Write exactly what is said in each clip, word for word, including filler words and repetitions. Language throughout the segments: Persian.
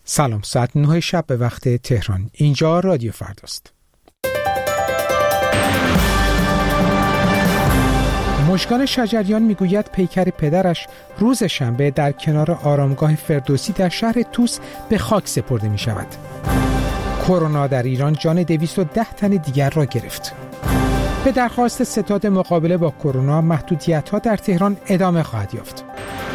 سلام، ساعت نه شب به وقت تهران. اینجا رادیو فرداست. مژگان شجریان میگوید پیکر پدرش روز شنبه در کنار آرامگاه فردوسی در شهر توس به خاک سپرده می شود. کرونا در ایران جان دویست و ده تن دیگر را گرفت. به درخواست ستاد مقابله با کرونا محدودیت‌ها در تهران ادامه خواهد یافت.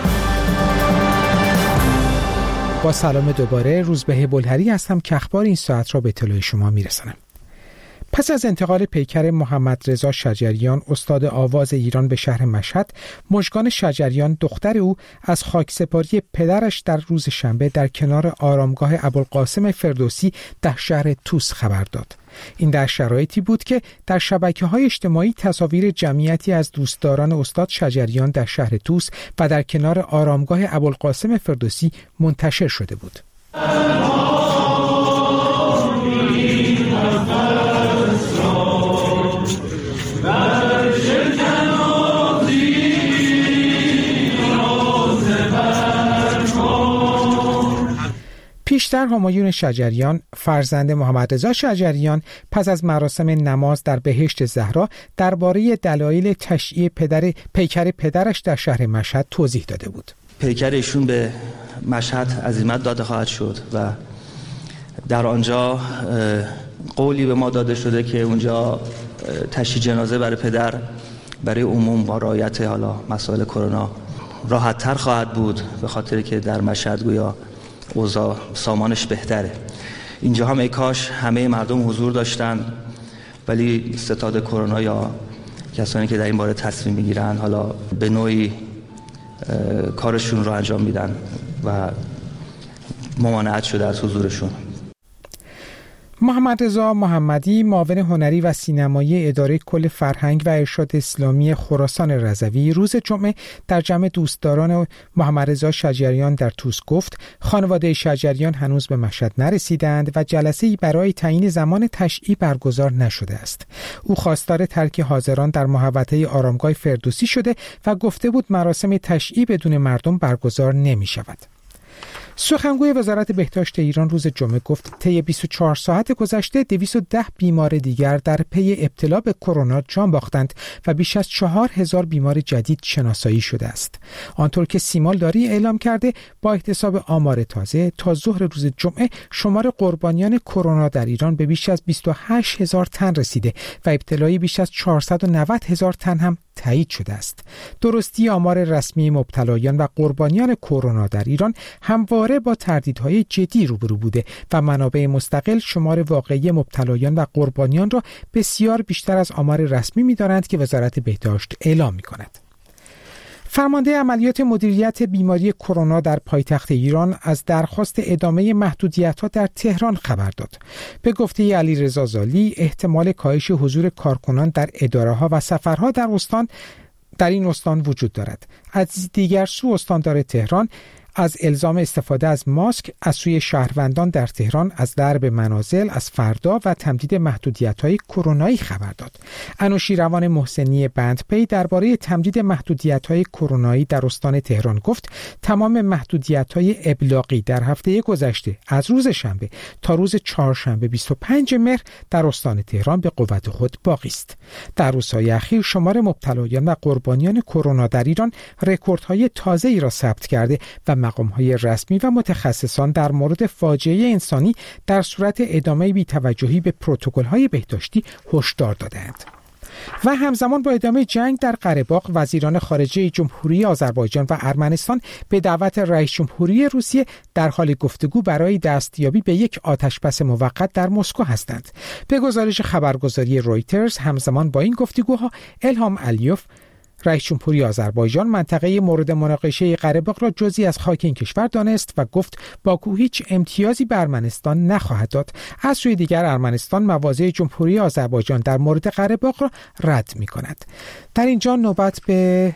با سلام دوباره، روزبه بلهری هستم که اخبار این ساعت را به اطلاع شما میرسانم. پس از انتقال پیکر محمد رضا شجریان استاد آواز ایران به شهر مشهد، مژگان شجریان دختر او از خاکسپاری پدرش در روز شنبه در کنار آرامگاه ابوالقاسم فردوسی در شهر توس خبر داد. این در شرایطی بود که در شبکه‌های اجتماعی تصاویر جمعیتی از دوستداران استاد شجریان در شهر توس و در کنار آرامگاه ابوالقاسم فردوسی منتشر شده بود. پیشتر همایون شجریان فرزند محمد رضا شجریان پس از مراسم نماز در بهشت زهرا درباره دلایل تشییع پدر پیکر پدرش در شهر مشهد توضیح داده بود. پیکر ایشون به مشهد عزیمت داده خواهد شد و در آنجا قولی به ما داده شده که اونجا تشییع جنازه برای پدر برای عموم با رعایت حالا مسائل کرونا راحت تر خواهد بود، به خاطر که در مشهد گویا اوضاع سامانش بهتره. اینجا هم ای کاش همه مردم حضور داشتن، ولی ستاد کرونا یا کسانی که در این باره تصمیم میگیرن حالا به نوعی کارشون رو انجام میدن و ممانعت شده از حضورشون. محمد رضا محمدی، معاون هنری و سینمایی اداره کل فرهنگ و ارشاد اسلامی خراسان رضوی، روز جمعه در جمع دوستداران محمد رضا شجریان در توس گفت خانواده شجریان هنوز به مشهد نرسیدند و جلسه‌ای برای تعیین زمان تشییع برگزار نشده است. او خواستار ترک حاضران در محوطه آرامگاه فردوسی شده و گفته بود مراسم تشییع بدون مردم برگزار نمی‌شود. سخنگوی وزارت بهداشت ایران روز جمعه گفت طی بیست و چهار ساعت گذشته دویست و ده بیمار دیگر در پی ابتلا به کرونا جان باختند و بیش از چهار هزار بیمار جدید شناسایی شده است. آنطور که سیمالداری اعلام کرده، با احتساب آمار تازه تا ظهر روز جمعه شمار قربانیان کرونا در ایران به بیش از بیست و هشت هزار تن رسیده و ابتلای بیش از چهارصد و نود هزار تن هم تایید شده است. درستی آمار رسمی مبتلایان و قربانیان کرونا در ایران همواره با تردیدهای جدی روبرو بوده و منابع مستقل شمار واقعی مبتلایان و قربانیان را بسیار بیشتر از آمار رسمی می‌دانند که وزارت بهداشت اعلام می‌کند. فرمانده عملیات مدیریت بیماری کرونا در پایتخت ایران از درخواست ادامه محدودیت‌ها در تهران خبر داد. به گفته علیرضا زالی، احتمال کاهش حضور کارکنان در اداره‌ها و سفرها در استان در این استان وجود دارد. از دیگر سو استاندار تهران از الزام استفاده از ماسک از سوی شهروندان در تهران از درب منازل از فردا و تمدید محدودیت‌های کرونایی خبر داد. انوشیروان محسنی بندپی درباره تمدید محدودیت‌های کرونایی در استان تهران گفت تمام محدودیت‌های ابلاغی در هفته گذشته از روز شنبه تا روز چهارشنبه بیست و پنجم مهر در استان تهران به قوت خود باقی است. در روزهای اخیر شمار مبتلایان و قربانیان کرونا در ایران رکوردهای تازه‌ای را ثبت کرده و مقام‌های رسمی و متخصصان در مورد فاجعه انسانی در صورت ادامه بی‌توجهی به پروتکل‌های بهداشتی هشدار دادند. و همزمان با ادامه جنگ در قره‌باغ، وزیران خارجه جمهوری آذربایجان و ارمنستان به دعوت رئیس جمهوری روسیه در حال گفتگو برای دستیابی به یک آتشبس موقت در مسکو هستند. به گزارش خبرگزاری رویترز، همزمان با این گفتگوها الهام علیوف، رئیس جمهوری آذربایجان، منطقه مورد مناقشه قره‌باغ را جزئی از خاک این کشور دانست و گفت باکو هیچ امتیازی به ارمنستان نخواهد داد. از سوی دیگر ارمنستان مواضع جمهوری آذربایجان در مورد قره‌باغ را رد می‌کند. در اینجا نوبت به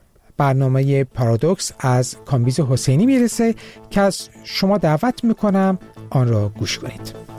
برنامه پارادوکس از کامبیز حسینی میرسه که از شما دعوت می‌کنم آن را گوش کنید.